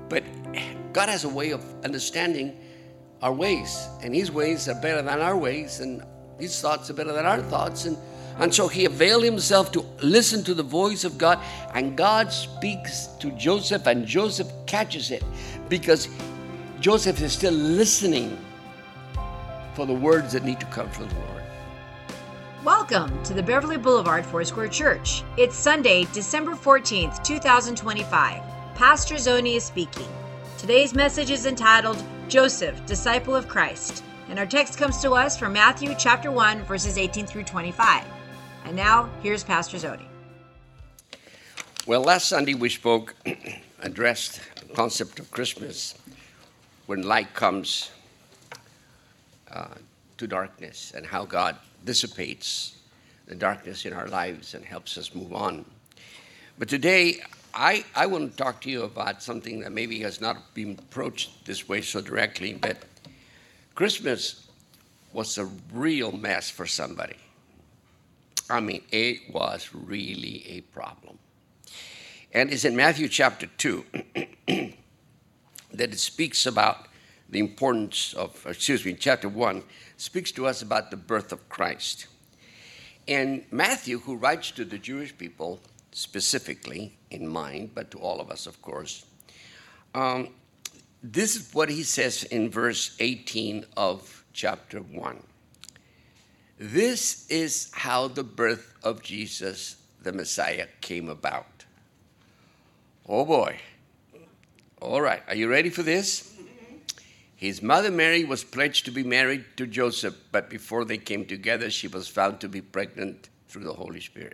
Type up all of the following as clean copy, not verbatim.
But God has a way of understanding our ways, and his ways are better than our ways, and his thoughts are better than our thoughts. And so he availed himself to listen to the voice of God, and God speaks to Joseph, and Joseph catches it because Joseph is still listening for the words that need to come from the Lord. Welcome to the Beverly Boulevard Foursquare Church. It's Sunday, December 14th, 2025. Pastor Zoni is speaking. Today's message is entitled, Joseph, Disciple of Christ. And our text comes to us from Matthew chapter 1, verses 18 through 25. And now, here's Pastor Zoni. Well, last Sunday we addressed the concept of Christmas, when light comes to darkness, and how God dissipates the darkness in our lives and helps us move on. But today, I want to talk to you about something that maybe has not been approached this way so directly, but Christmas was a real mess for somebody. I mean, it was really a problem. And it's in Matthew chapter 2 that it speaks about the importance of, chapter 1 speaks to us about the birth of Christ. And Matthew, who writes to the Jewish people specifically in mind, but to all of us, of course, this is what he says in verse 18 of chapter 1. This is how the birth of Jesus, the Messiah, came about. Oh boy. All right, are you ready for this? His mother Mary was pledged to be married to Joseph, but before they came together, she was found to be pregnant through the Holy Spirit.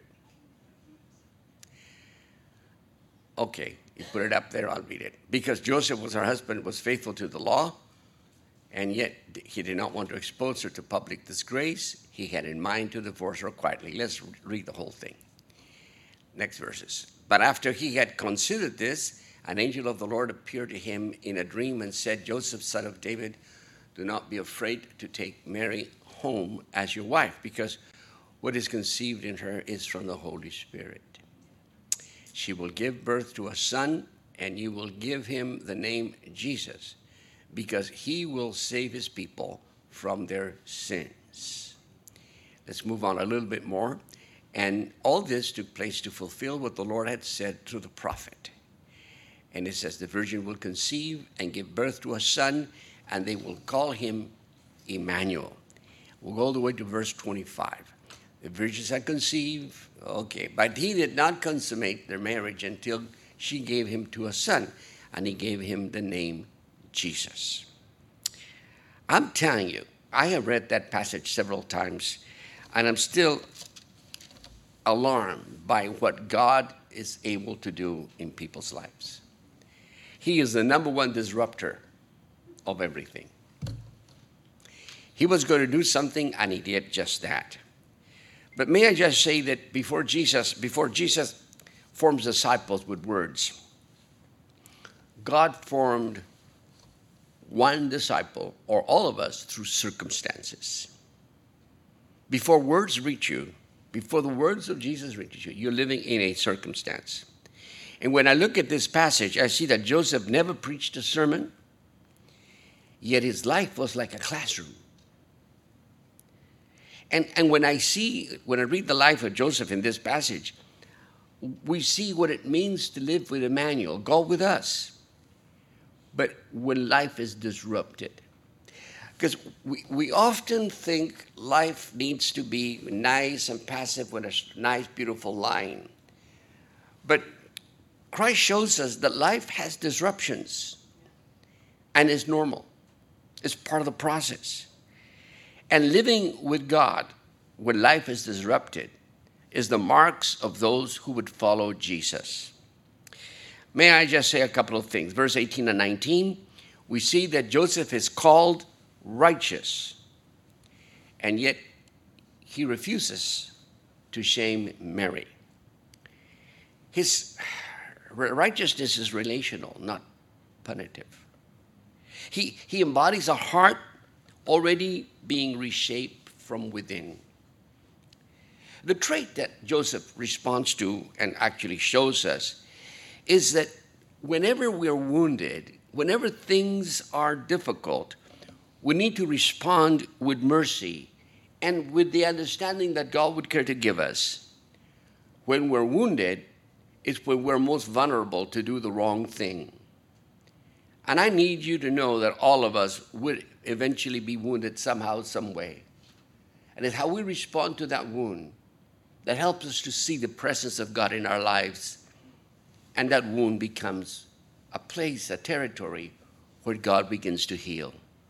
Okay, you put it up there, I'll read it. Because Joseph was her husband, was faithful to the law, and yet he did not want to expose her to public disgrace. He had in mind to divorce her quietly. Let's read the whole thing. Next verses. But after he had considered this, an angel of the Lord appeared to him in a dream and said, Joseph, son of David, do not be afraid to take Mary home as your wife, because what is conceived in her is from the Holy Spirit. She will give birth to a son, and you will give him the name Jesus, because he will save his people from their sins. Let's move on a little bit more. And all this took place to fulfill what the Lord had said through the prophet. And it says, the virgin will conceive and give birth to a son, and they will call him Emmanuel. We'll go all the way to verse 25. The virgins had conceived, okay, but he did not consummate their marriage until she gave him to a son, and he gave him the name Jesus. I'm telling you, I have read that passage several times, and I'm still alarmed by what God is able to do in people's lives. He is the number one disruptor of everything. He was going to do something, and he did just that. But may I just say that before Jesus forms disciples with words, God formed one disciple, or all of us, through circumstances. Before words reach you, before the words of Jesus reach you, you're living in a circumstance. And when I look at this passage, I see that Joseph never preached a sermon, yet his life was like a classroom. And when I read the life of Joseph in this passage, we see what it means to live with Emmanuel, God with us. But when life is disrupted, because we often think life needs to be nice and passive with a nice, beautiful line. But Christ shows us that life has disruptions and is normal. It's part of the process. And living with God when life is disrupted is the marks of those who would follow Jesus. May I just say a couple of things? Verse 18 and 19, we see that Joseph is called righteous, and yet he refuses to shame Mary. His righteousness is relational, not punitive. He embodies a heart already being reshaped from within. The trait that Joseph responds to and actually shows us is that whenever we're wounded, whenever things are difficult, we need to respond with mercy and with the understanding that God would care to give us. When we're wounded, it's when we're most vulnerable to do the wrong thing. And I need you to know that all of us would eventually be wounded somehow, some way. And it's how we respond to that wound that helps us to see the presence of God in our lives. And that wound becomes a place, a territory where God begins to heal.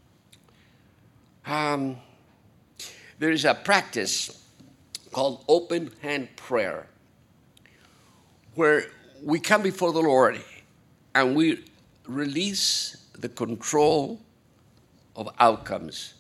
There is a practice called open hand prayer, where we come before the Lord and we release the control of outcomes.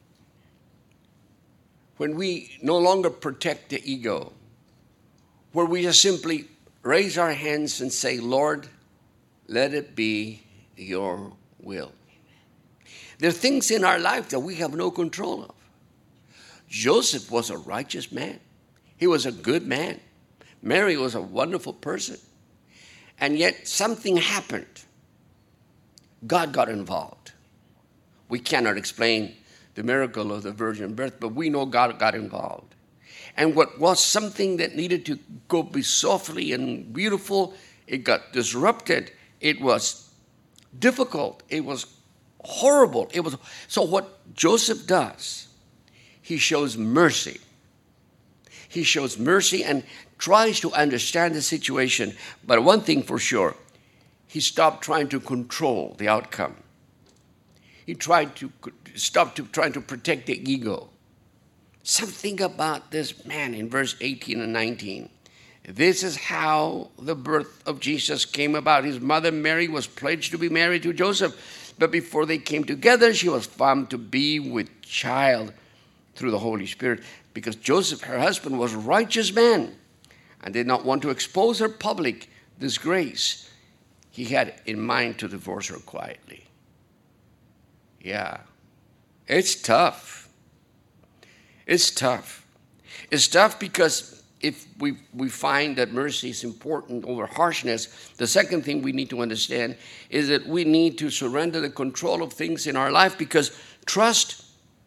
When we no longer protect the ego, where we just simply raise our hands and say, Lord, let it be your will. There are things in our life that we have no control of. Joseph was a righteous man. He was a good man. Mary was a wonderful person. And yet something happened. God got involved. We cannot explain the miracle of the virgin birth, but we know God got involved. And what was something that needed to go be softly and beautiful, it got disrupted. It was difficult. It was horrible. So what Joseph does, he shows mercy. He shows mercy and tries to understand the situation. But one thing for sure, he stopped trying to control the outcome. He tried to stop trying to protect the ego. Something about this man in verse 18 and 19. This is how the birth of Jesus came about. His mother Mary was pledged to be married to Joseph, but before they came together, she was found to be with child through the Holy Spirit, because Joseph, her husband, was a righteous man and did not want to expose her public disgrace. He had in mind to divorce her quietly. Yeah, it's tough. It's tough. It's tough because if we find that mercy is important over harshness, the second thing we need to understand is that we need to surrender the control of things in our life, because trust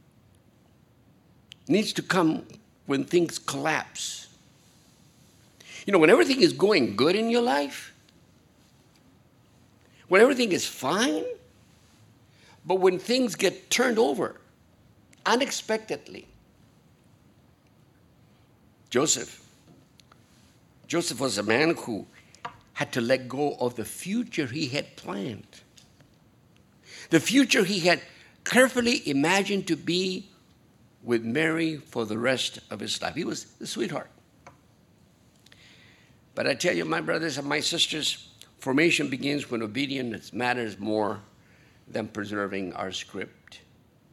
needs to come when things collapse. You know, when everything is going good in your life, when everything is fine, but when things get turned over unexpectedly. Joseph was a man who had to let go of the future he had planned. The future he had carefully imagined to be with Mary for the rest of his life. He was the sweetheart. But I tell you, my brothers and my sisters, formation begins when obedience matters more than preserving our script.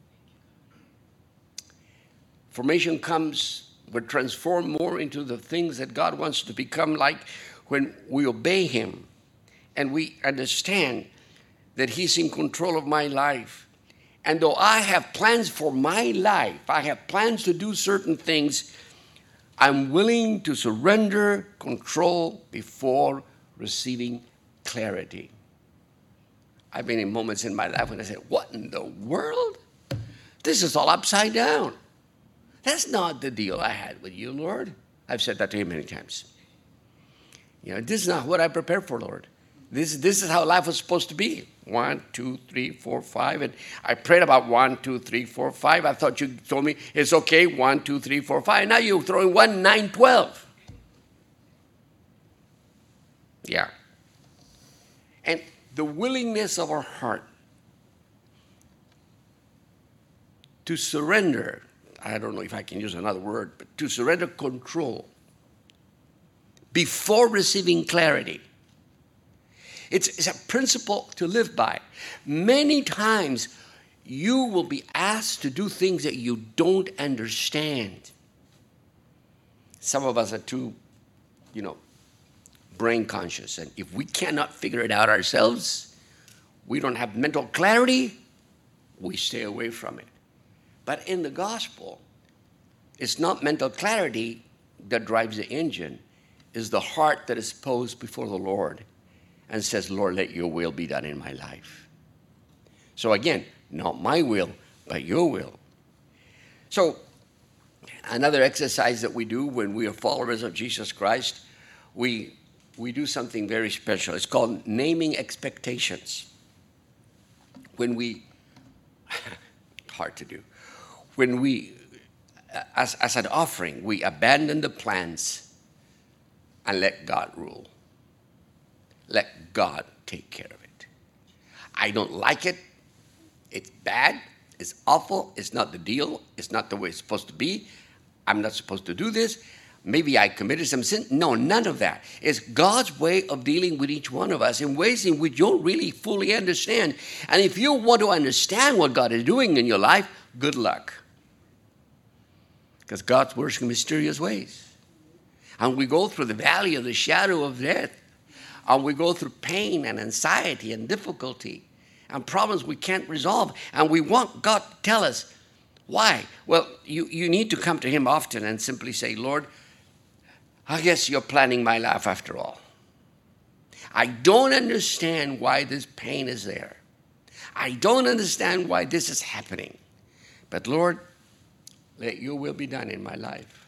Formation comes, we're transformed more into the things that God wants to become like when we obey him and we understand that he's in control of my life. And though I have plans for my life, I have plans to do certain things, I'm willing to surrender control before receiving clarity. I've been in moments in my life when I said, what in the world? This is all upside down. That's not the deal I had with you, Lord. I've said that to him many times. You know, this is not what I prepared for, Lord. This is how life was supposed to be. 1, 2, 3, 4, 5. And I prayed about 1, 2, 3, 4, 5. I thought you told me it's okay, 1, 2, 3, 4, 5. Now you're throwing 1, 9, 12. Yeah. And the willingness of our heart to surrender, I don't know if I can use another word, but to surrender control before receiving clarity. It's a principle to live by. Many times you will be asked to do things that you don't understand. Some of us are too, brain conscious. And if we cannot figure it out ourselves, we don't have mental clarity, we stay away from it. But in the gospel, it's not mental clarity that drives the engine. It's the heart that is posed before the Lord. and says, Lord, let your will be done in my life. So again, not my will, but your will. So another exercise that we do when we are followers of Jesus Christ, we do something very special. It's called naming expectations. When we, hard to do, when we, as an offering, we abandon the plans and let God rule. Let God take care of it. I don't like it. It's bad. It's awful. It's not the deal. It's not the way it's supposed to be. I'm not supposed to do this. Maybe I committed some sin. No, none of that. It's God's way of dealing with each one of us in ways in which you don't really fully understand. And if you want to understand what God is doing in your life, good luck. Because God's works in mysterious ways. And we go through the valley of the shadow of death. And we go through pain and anxiety and difficulty and problems we can't resolve. And we want God to tell us why. Well, you need to come to him often and simply say, Lord, I guess you're planning my life after all. I don't understand why this pain is there. I don't understand why this is happening. But Lord, let your will be done in my life.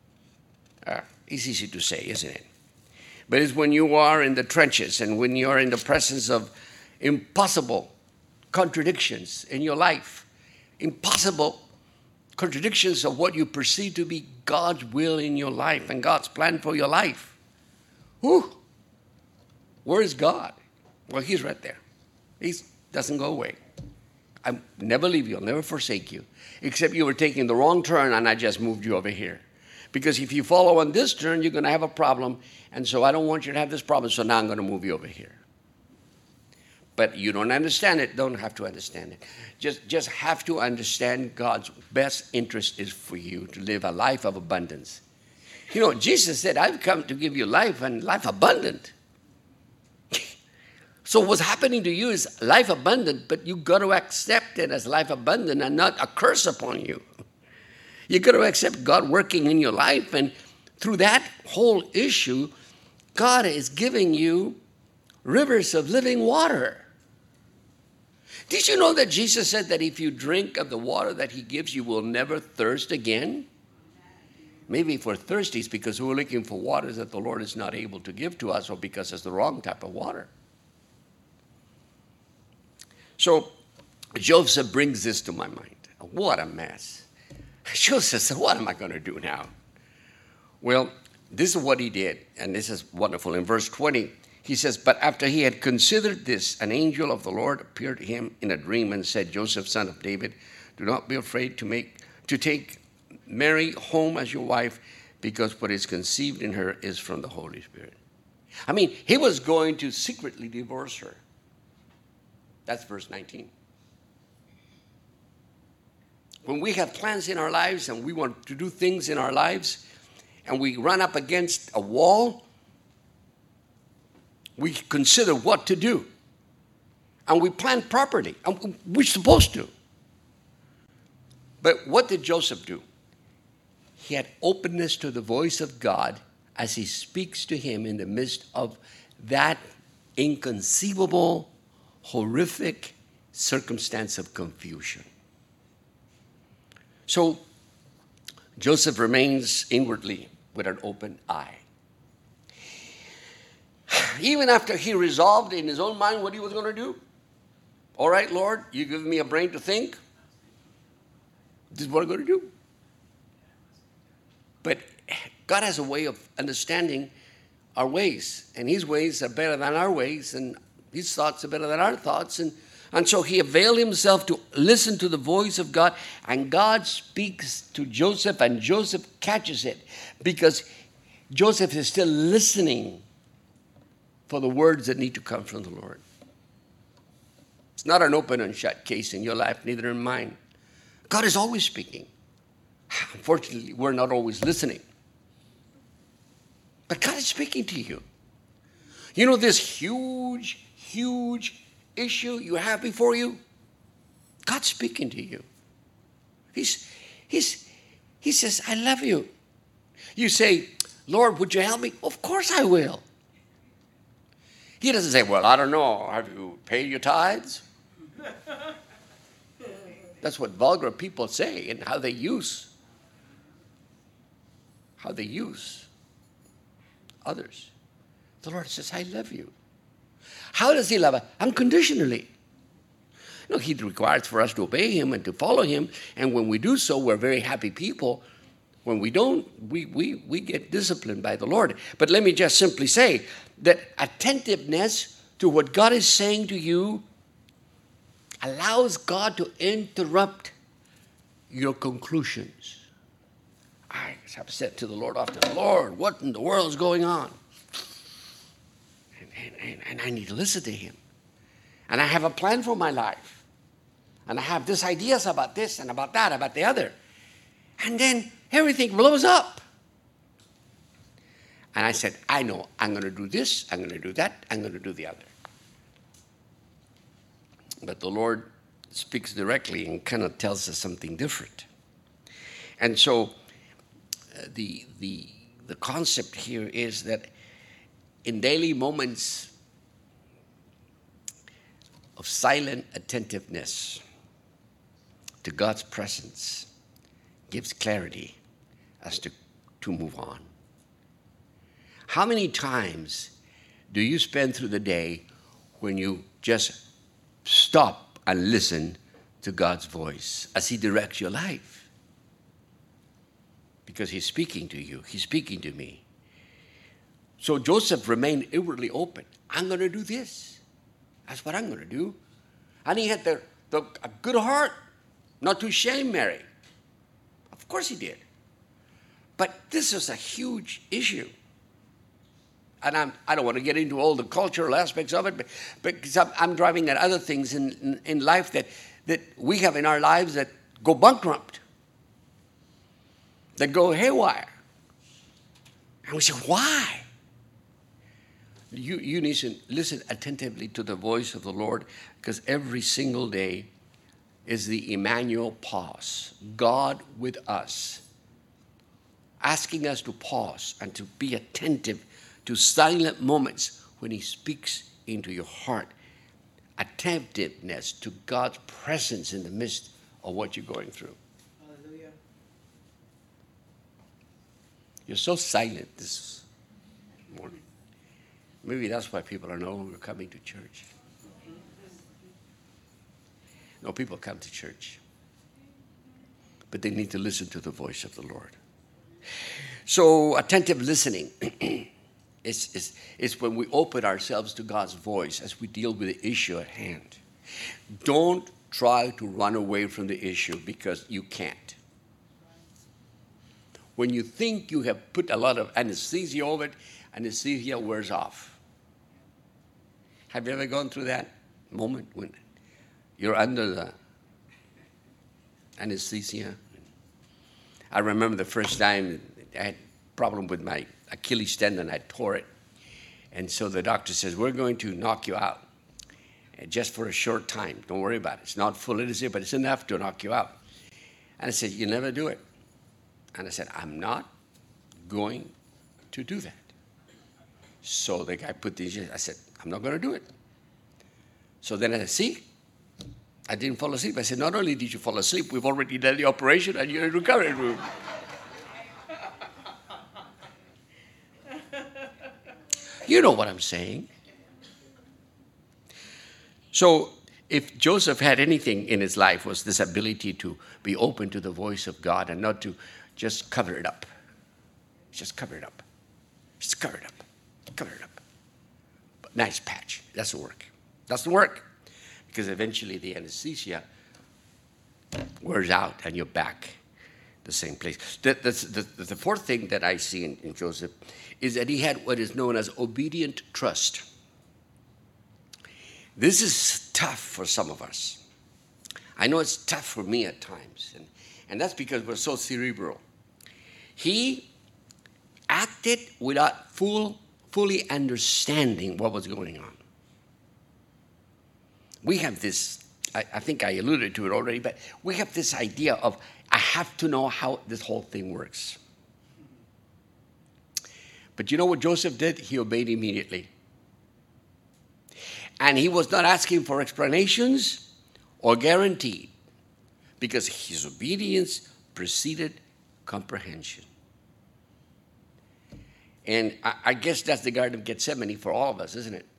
It's easy to say, isn't it? But it's when you are in the trenches and when you're in the presence of impossible contradictions in your life, impossible contradictions of what you perceive to be God's will in your life and God's plan for your life. Whew. Where is God? Well, he's right there. He doesn't go away. I never leave you. I'll never forsake you. Except you were taking the wrong turn and I just moved you over here. Because if you follow on this turn, you're going to have a problem. And so I don't want you to have this problem. So now I'm going to move you over here. But you don't understand it. Don't have to understand it. Just have to understand God's best interest is for you to live a life of abundance. You know, Jesus said, I've come to give you life and life abundant. So what's happening to you is life abundant, but you've got to accept it as life abundant and not a curse upon you. You've got to accept God working in your life. And through that whole issue, God is giving you rivers of living water. Did you know that Jesus said that if you drink of the water that he gives, you will never thirst again? Maybe if we're thirsty, it's because we're looking for waters that the Lord is not able to give to us or because it's the wrong type of water. So Joseph brings this to my mind. What a mess. Joseph said, what am I going to do now? Well, this is what he did, and this is wonderful. In verse 20, he says, but after he had considered this, an angel of the Lord appeared to him in a dream and said, Joseph, son of David, do not be afraid to take Mary home as your wife, because what is conceived in her is from the Holy Spirit. I mean, he was going to secretly divorce her. That's verse 19. When we have plans in our lives and we want to do things in our lives and we run up against a wall, we consider what to do. And we plan properly. And we're supposed to. But what did Joseph do? He had openness to the voice of God as he speaks to him in the midst of that inconceivable, horrific circumstance of confusion. So Joseph remains inwardly with an open eye. Even after he resolved in his own mind what he was going to do. All right, Lord, you give me a brain to think. This is what I'm going to do. But God has a way of understanding our ways. And his ways are better than our ways. And his thoughts are better than our thoughts. And so he availed himself to listen to the voice of God. And God speaks to Joseph, and Joseph catches it. Because Joseph is still listening for the words that need to come from the Lord. It's not an open and shut case in your life, neither in mine. God is always speaking. Unfortunately, we're not always listening. But God is speaking to you. You know this huge, huge issue you have before you? God's speaking to you. He says, I love you. You say, Lord, would you help me? Of course I will. He doesn't say, well, I don't know, have you paid your tithes? That's what vulgar people say and how they use others. The Lord says, I love you. How does he love us? Unconditionally. No, he requires for us to obey him and to follow him. And when we do so, we're very happy people. When we don't, we get disciplined by the Lord. But let me just simply say that attentiveness to what God is saying to you allows God to interrupt your conclusions. I have said to the Lord often, Lord, what in the world is going on? And I need to listen to him. And I have a plan for my life. And I have these ideas about this and about that, about the other. And then everything blows up. And I said, I know, I'm going to do this, I'm going to do that, I'm going to do the other. But the Lord speaks directly and kind of tells us something different. And so the concept here is that in daily moments of silent attentiveness to God's presence gives clarity as to move on. How many times do you spend through the day when you just stop and listen to God's voice as he directs your life? Because he's speaking to you. He's speaking to me. So Joseph remained inwardly open. I'm going to do this. That's what I'm going to do. And he had a good heart not to shame Mary. Of course he did. But this is a huge issue. And I don't want to get into all the cultural aspects of it, but because I'm driving at other things in life that we have in our lives that go bankrupt, that go haywire. And we say, why? You need to listen attentively to the voice of the Lord, because every single day is the Emmanuel pause, God with us, asking us to pause and to be attentive to silent moments when he speaks into your heart. Attentiveness to God's presence in the midst of what you're going through. Hallelujah. You're so silent this morning. Maybe that's why people are no longer coming to church. No, people come to church, but they need to listen to the voice of the Lord. So attentive listening is when we open ourselves to God's voice as we deal with the issue at hand. Don't try to run away from the issue, because you can't. When you think you have put a lot of anesthesia over it, anesthesia wears off. Have you ever gone through that moment when you're under the anesthesia? I remember the first time I had a problem with my Achilles tendon. I tore it. And so the doctor says, we're going to knock you out just for a short time. Don't worry about it. It's not full anesthesia, but it's enough to knock you out. And I said, you never do it. And I said, I'm not going to do that. So the guy put these, I said, I'm not going to do it. So then I said, see, I didn't fall asleep. I said, not only did you fall asleep, we've already done the operation and you're in the recovery room. You know what I'm saying. So if Joseph had anything in his life, was this ability to be open to the voice of God and not to just cover it up. Just cover it up. Just cover it up. Cover it up. But nice patch. Doesn't work. Doesn't work. Because eventually the anesthesia wears out and you're back the same place. The fourth thing that I see in Joseph is that he had what is known as obedient trust. This is tough for some of us. I know it's tough for me at times. And that's because we're so cerebral. He acted without fully understanding what was going on. We have this, I think I alluded to it already, but we have this idea of, I have to know how this whole thing works. But you know what Joseph did? He obeyed immediately. And he was not asking for explanations or guarantee, because his obedience preceded comprehension. And I guess that's the Garden of Gethsemane for all of us, isn't it?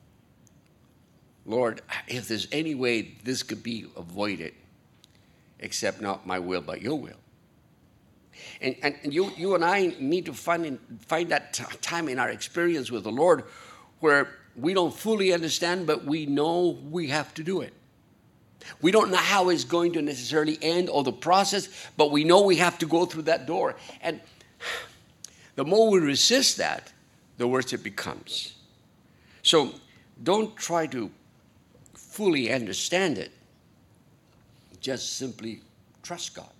Lord, if there's any way this could be avoided, except not my will, but your will. And you and I need to find that time in our experience with the Lord where we don't fully understand, but we know we have to do it. We don't know how it's going to necessarily end or the process, but we know we have to go through that door. And the more we resist that, the worse it becomes. So don't try to fully understand it. Just simply trust God.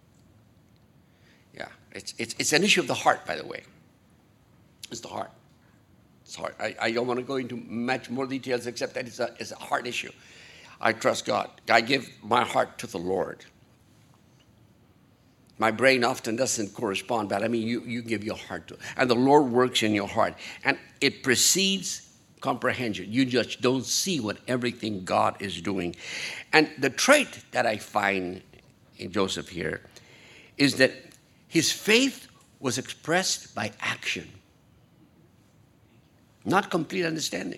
Yeah, it's an issue of the heart, by the way. It's the heart. It's hard. I don't want to go into much more details except that it's a heart issue. I trust God. I give my heart to the Lord. My brain often doesn't correspond, but I mean, you give your heart to it. And the Lord works in your heart. And it precedes comprehension. You just don't see what everything God is doing. And the trait that I find in Joseph here is that his faith was expressed by action, not complete understanding.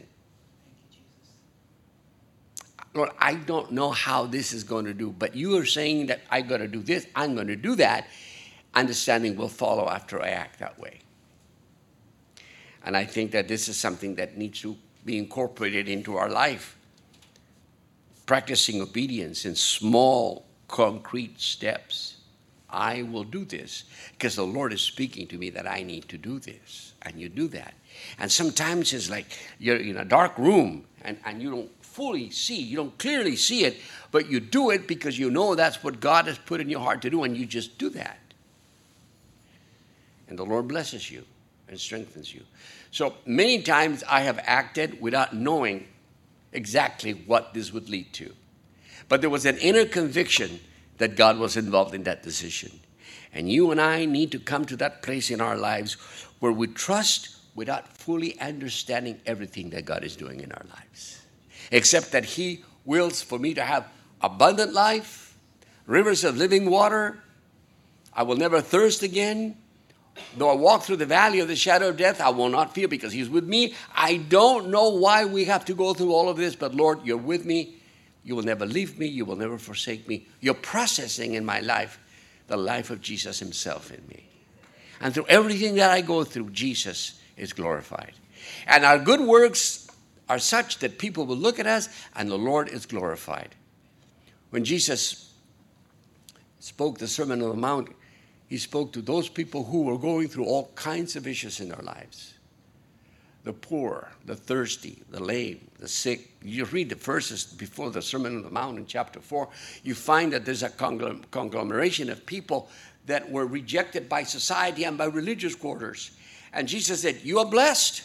Lord, I don't know how this is going to do, but you are saying that I'm going to do this, I'm going to do that. Understanding will follow after I act that way. And I think that this is something that needs to be incorporated into our life. Practicing obedience in small, concrete steps. I will do this because the Lord is speaking to me that I need to do this. And you do that. And sometimes it's like you're in a dark room and you don't fully see, you don't clearly see it, but you do it because you know that's what God has put in your heart to do, and you just do that. And the Lord blesses you and strengthens you. So many times I have acted without knowing exactly what this would lead to. But there was an inner conviction that God was involved in that decision. And you and I need to come to that place in our lives where we trust without fully understanding everything that God is doing in our lives. Except that he wills for me to have abundant life, rivers of living water. I will never thirst again. Though I walk through the valley of the shadow of death, I will not fear because he's with me. I don't know why we have to go through all of this, but Lord, you're with me. You will never leave me. You will never forsake me. You're processing in my life the life of Jesus himself in me. And through everything that I go through, Jesus is glorified. And our good works are such that people will look at us and the Lord is glorified. When Jesus spoke the Sermon on the Mount, he spoke to those people who were going through all kinds of issues in their lives. The poor, the thirsty, the lame, the sick. You read the verses before the Sermon on the Mount in chapter 4, you find that there's a conglomeration of people that were rejected by society and by religious quarters. And Jesus said, you are blessed.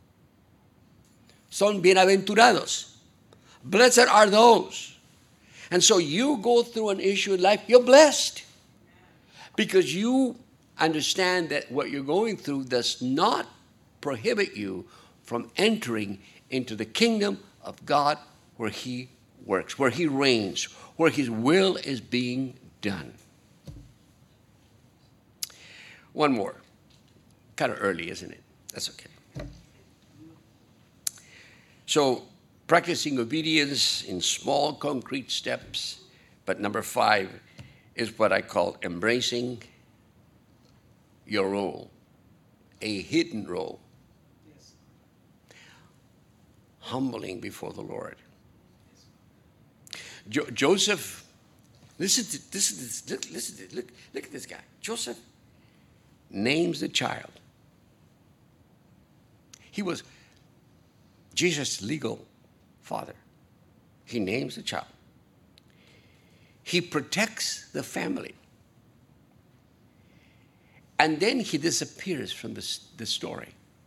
Son bienaventurados. Blessed are those. And so you go through an issue in life, you're blessed. Because you understand that what you're going through does not prohibit you from entering into the kingdom of God where he works, where he reigns, where his will is being done. One more. Kind of early, isn't it? That's okay. So, practicing obedience in small, concrete steps. But number 5 is what I call embracing your role, a hidden role. Yes. Humbling before the Lord. Yes. Joseph, listen to look at this guy. Joseph names the child. He was Jesus' legal father. He names the child. He protects the family. And then he disappears from the story.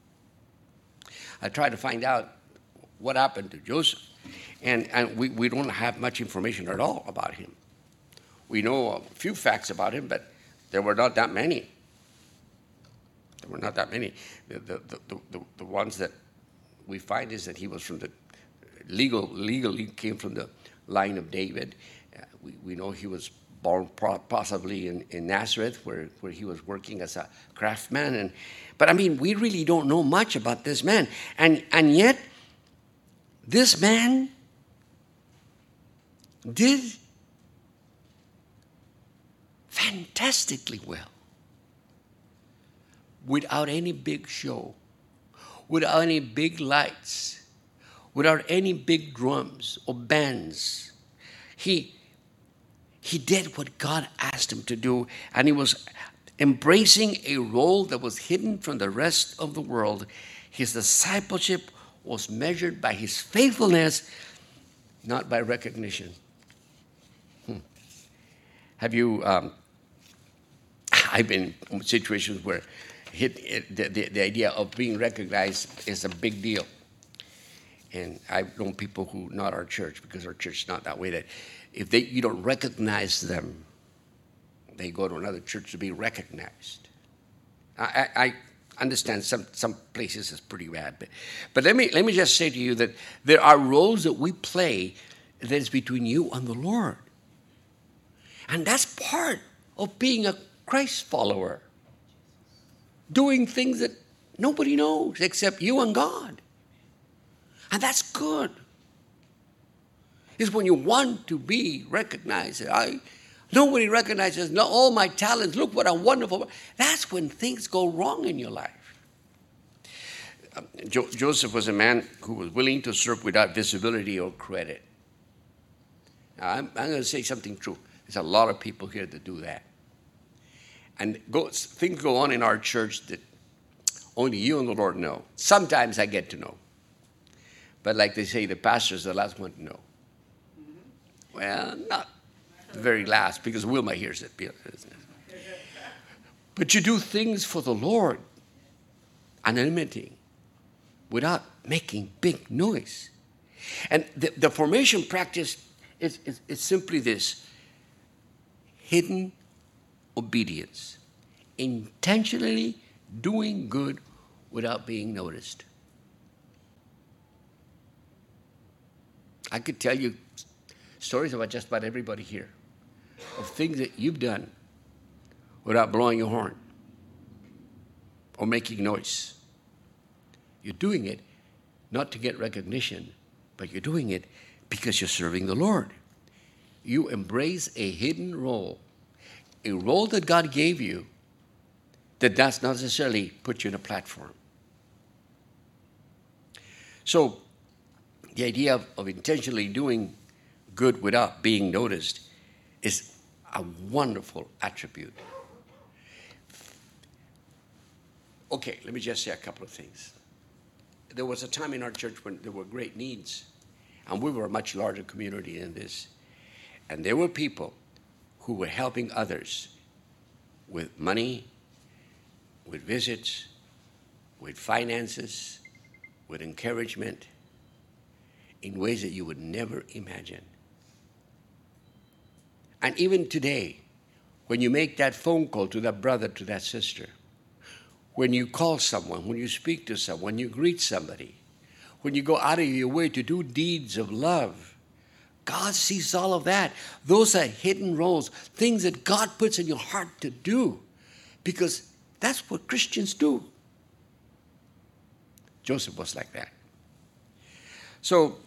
I tried to find out what happened to Joseph. And we don't have much information at all about him. We know a few facts about him, but there were not that many. There were not that many. The ones that we find is that he was from the legally came from the line of David. We know he was born possibly in Nazareth, where he was working as a craftsman. But I mean, we really don't know much about this man. And yet, this man did fantastically well without any big show, without any big lights, without any big drums or bands. He did what God asked him to do, and he was embracing a role that was hidden from the rest of the world. His discipleship was measured by his faithfulness, not by recognition. Have you, I've been in situations where the idea of being recognized is a big deal. And I've known people who, not our church, because our church is not that way, that if you don't recognize them, they go to another church to be recognized. I understand some places it's pretty bad, but let me just say to you that there are roles that we play that is between you and the Lord. And that's part of being a Christ follower. Doing things that nobody knows except you and God. And that's good. It's when you want to be recognized. Nobody recognizes all my talents. Look what I'm wonderful. That's when things go wrong in your life. Joseph was a man who was willing to serve without visibility or credit. Now, I'm going to say something true. There's a lot of people here that do that. And things go on in our church that only you and the Lord know. Sometimes I get to know. But like they say, the pastor's the last one to know. Well, not the very last, because Wilma hears it. But you do things for the Lord, anonymity, without making big noise. And the formation practice is simply this: hidden obedience, intentionally doing good without being noticed. I could tell you stories about just about everybody here of things that you've done without blowing your horn or making noise. You're doing it not to get recognition, but you're doing it because you're serving the Lord. You embrace a hidden role, a role that God gave you that does not necessarily put you in a platform. So the idea of intentionally doing good without being noticed is a wonderful attribute. Okay, let me just say a couple of things. There was a time in our church when there were great needs, and we were a much larger community than this. And there were people who were helping others with money, with visits, with finances, with encouragement, in ways that you would never imagine. And even today, when you make that phone call to that brother, to that sister, when you call someone, when you speak to someone, when you greet somebody, when you go out of your way to do deeds of love, God sees all of that. Those are hidden roles, things that God puts in your heart to do, because that's what Christians do. Joseph was like that. So,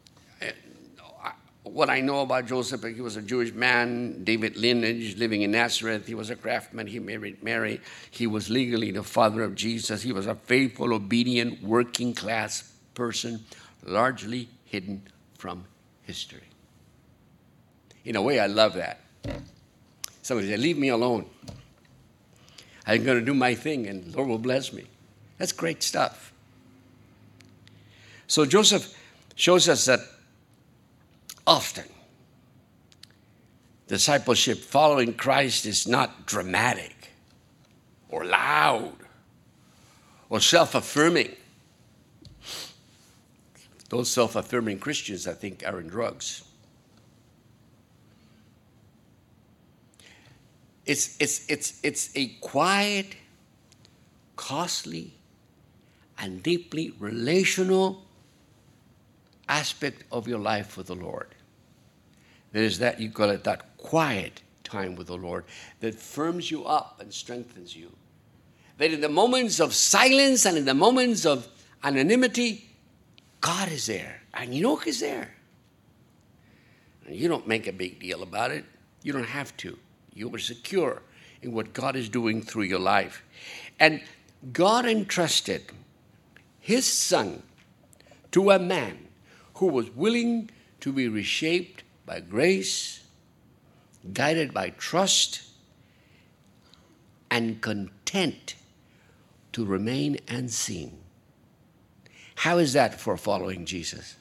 what I know about Joseph, he was a Jewish man, David lineage, living in Nazareth. He was a craftsman. He married Mary. He was legally the father of Jesus. He was a faithful, obedient, working class person, largely hidden from history. In a way, I love that. Somebody said, leave me alone. I'm going to do my thing, and the Lord will bless me. That's great stuff. So Joseph shows us that often discipleship, following Christ, is not dramatic or loud or self-affirming. Those self-affirming Christians, I think, are in drugs. It's a quiet, costly, and deeply relational aspect of your life with the Lord. There's that, you call it that quiet time with the Lord that firms you up and strengthens you. That in the moments of silence and in the moments of anonymity, God is there. And you know He's there. And you don't make a big deal about it. You don't have to. You are secure in what God is doing through your life. And God entrusted His Son to a man who was willing to be reshaped by grace, guided by trust, and content to remain unseen. How is that for following Jesus?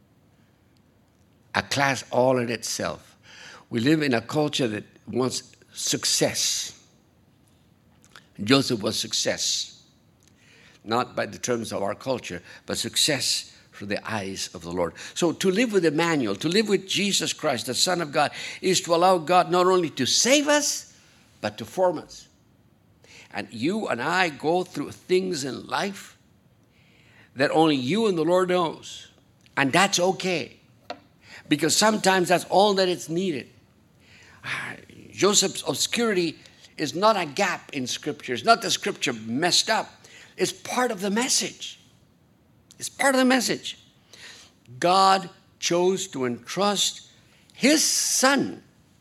A class all in itself. We live in a culture that wants success. Joseph was success, not by the terms of our culture, but success through the eyes of the Lord. So to live with Emmanuel, to live with Jesus Christ, the Son of God, is to allow God not only to save us, but to form us. And you and I go through things in life that only you and the Lord knows. And that's okay. Because sometimes that's all that is needed. Joseph's obscurity is not a gap in Scripture. It's not the Scripture messed up. It's part of the message. It's part of the message. God chose to entrust His Son,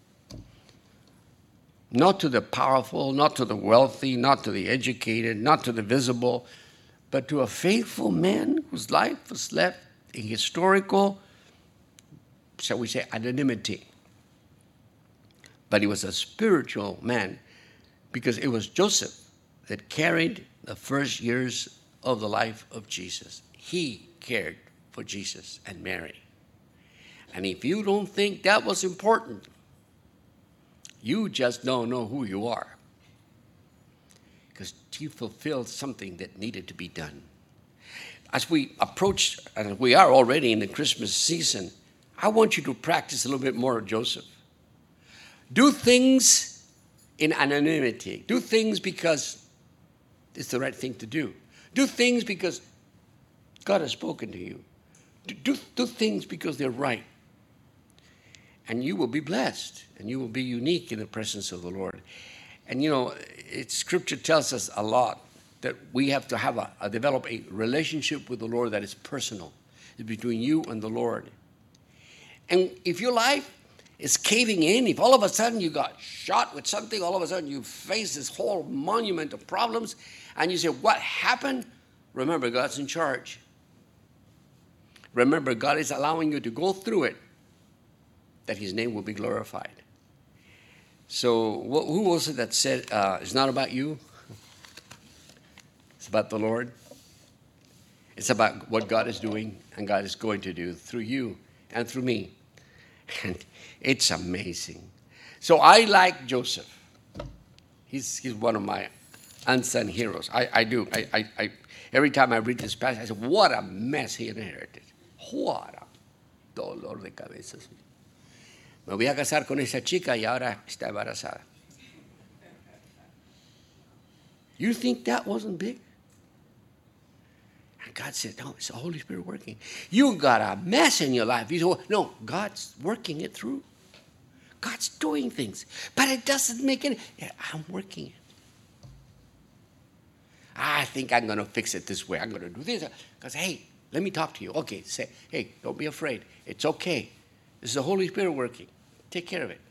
not to the powerful, not to the wealthy, not to the educated, not to the visible, but to a faithful man whose life was left in historical, shall we say, anonymity. But he was a spiritual man because it was Joseph that carried the first years of the life of Jesus. He cared for Jesus and Mary. And if you don't think that was important, you just don't know who you are. Because he fulfilled something that needed to be done. As we approach, and we are already in the Christmas season, I want you to practice a little bit more of Joseph. Do things in anonymity. Do things because it's the right thing to do. Do things because God has spoken to you. Do things because they're right. And you will be blessed. And you will be unique in the presence of the Lord. And you know, Scripture tells us a lot that we have to have develop a relationship with the Lord that is personal. It's between you and the Lord. And if your life is caving in, if all of a sudden you got shot with something, all of a sudden you face this whole monument of problems, and you say, what happened? Remember, God's in charge. Remember, God is allowing you to go through it, that His name will be glorified. So who was it that said, it's not about you? It's about the Lord. It's about what God is doing and God is going to do through you and through me. And it's amazing. So I like Joseph. He's one of my unsung heroes. I do. I every time I read this passage, I say, what a mess he inherited. What a dolor de cabeza. Me voy a casar con esa chica y ahora está embarazada. You think that wasn't big? And God said, no, it's the Holy Spirit working. You got a mess in your life. You say, well, no, God's working it through. God's doing things. But it doesn't make any, I'm working it. I think I'm going to fix it this way. I'm going to do this. Because, hey, let me talk to you. Okay, say, hey, don't be afraid. It's okay. This is the Holy Spirit working. Take care of it.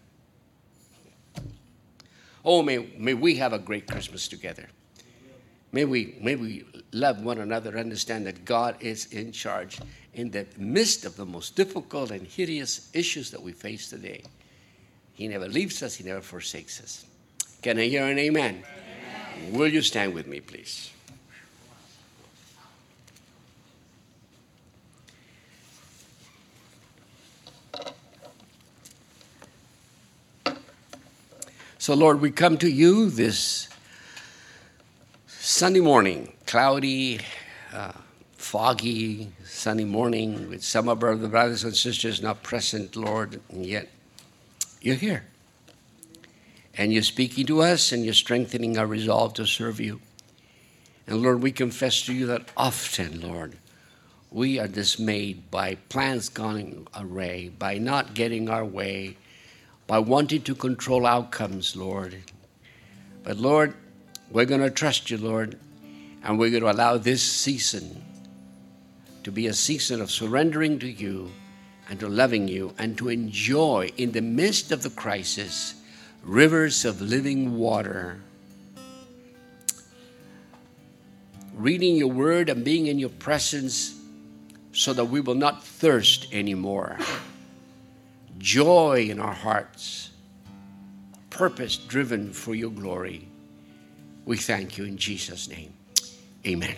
Oh, may we have a great Christmas together. May we love one another, understand that God is in charge in the midst of the most difficult and hideous issues that we face today. He never leaves us. He never forsakes us. Can I hear an amen? Amen. Will you stand with me, please? So, Lord, we come to you this Sunday morning, cloudy, foggy Sunday morning with some of our brothers and sisters not present, Lord, and yet you're here. And you're speaking to us and you're strengthening our resolve to serve you. And Lord, we confess to you that often, Lord, we are dismayed by plans going awry, by not getting our way, by wanting to control outcomes, Lord. But Lord, we're going to trust you, Lord, and we're going to allow this season to be a season of surrendering to you and to loving you and to enjoy in the midst of the crisis rivers of living water. Reading your word and being in your presence so that we will not thirst anymore. Joy in our hearts, purpose driven for your glory. We thank you in Jesus' name. Amen.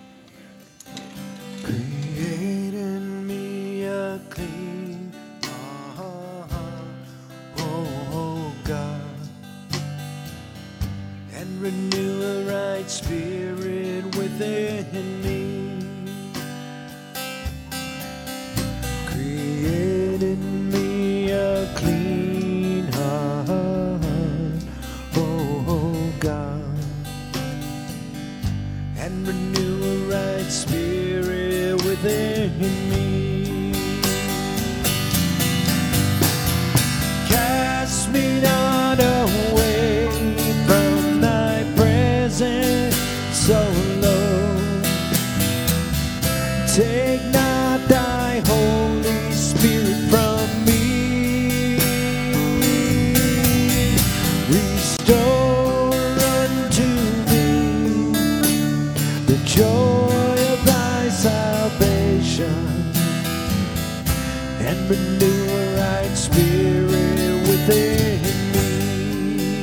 Create in me a clean heart, oh God, and renew a right spirit within me. Create in me a clean heart, oh God, and renew a right spirit within me. Cast me not away from thy presence so low. Take not thy Holy Spirit from me. Restore unto me the joy of thy salvation, and renew a right spirit within me.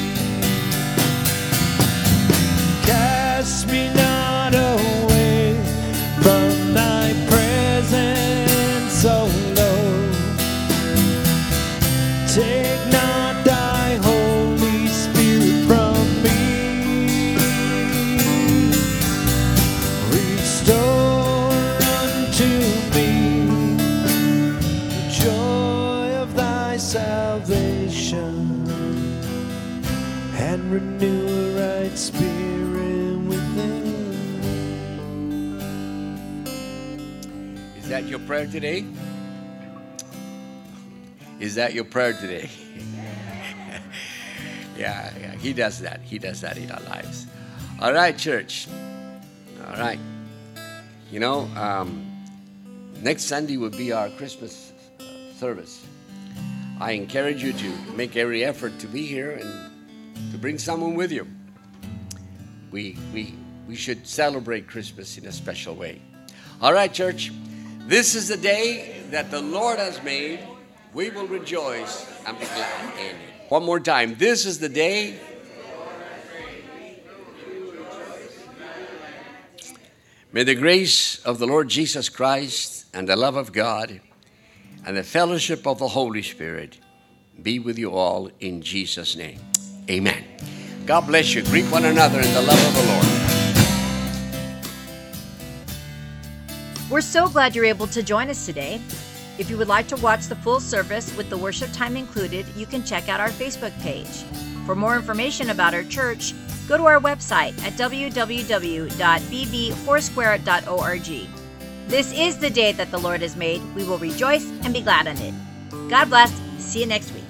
Cast me not away from thy presence so low. Take not thy Holy Spirit from me. Restore unto me the joy of thy salvation, and renew a right spirit within me. Is that your prayer today? Is that your prayer today? Yeah, he does that. He does that in our lives. All right, church. All right. You know, next Sunday will be our Christmas service. I encourage you to make every effort to be here and to bring someone with you. We should celebrate Christmas in a special way. All right, church. This is the day that the Lord has made. We will rejoice and be glad in it. One more time. This is the day. May the grace of the Lord Jesus Christ and the love of God and the fellowship of the Holy Spirit be with you all in Jesus' name. Amen. God bless you. Greet one another in the love of the Lord. We're so glad you're able to join us today. If you would like to watch the full service with the worship time included, you can check out our Facebook page. For more information about our church, go to our website at www.bbfoursquare.org. This is the day that the Lord has made. We will rejoice and be glad in it. God bless. See you next week.